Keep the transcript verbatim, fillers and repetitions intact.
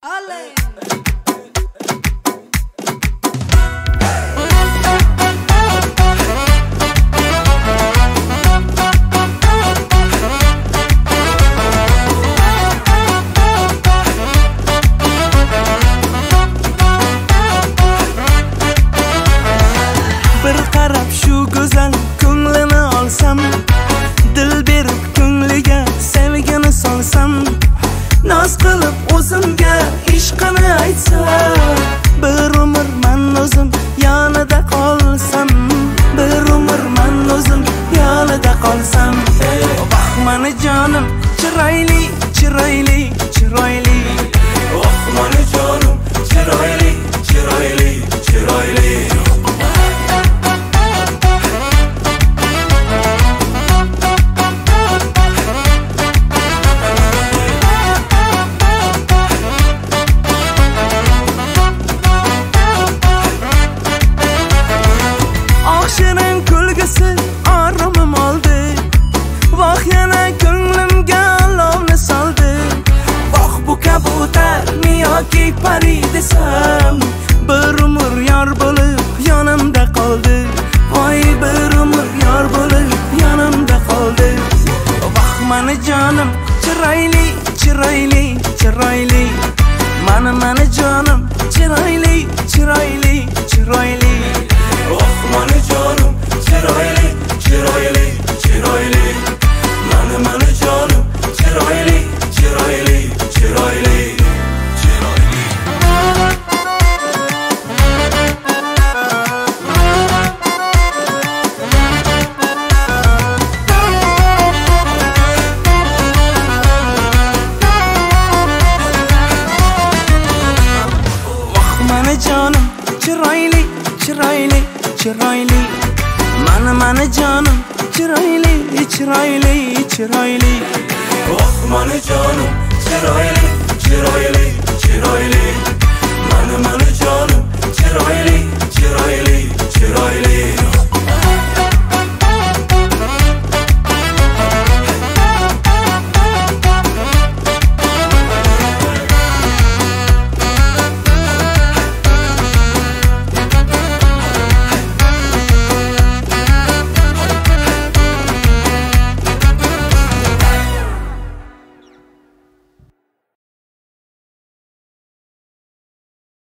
Ale! Bir qarab shu go'zal ko'nglini olsam, dil berib ko'ngliga sevgini solsam, noz qilib o'zimga ishqini aytsam, bir umr men o'zim yonida qolsam, bir umr men o'zim yonida qolsam. Oh mani jonim chiroyli, chiroyli, chiroyli. Oh mani jonim chiroyli, chiroyli, chiroyli. Shirin kulgisi oromim oldi, voh yana ko'nglimga olovni soldi. Voh bu kabutar yoki pari desam, bir umr yor bo'lib yonimda qoldi. Voy bir umr yor bo'lib yonimda qoldi. Voh mani jonim chiroyli, chiroyli, chiroyli. Mani mani jonim chiroyli, chiroyli, chiroyli. Oh mani jonim chiroyli, chiroyli, chiroyli. Mani mani jonim chiroyli, chiroyli, chiroyli, chiroyli. Oh mani jonim chiroyli, chiroyli, chiroyli. Mani mani jonim chiroyli, chiroyli, chiroyli. Oh mani jonim chiroyli, chiroyli, chiroyli. Mani mani jonim chiroyli.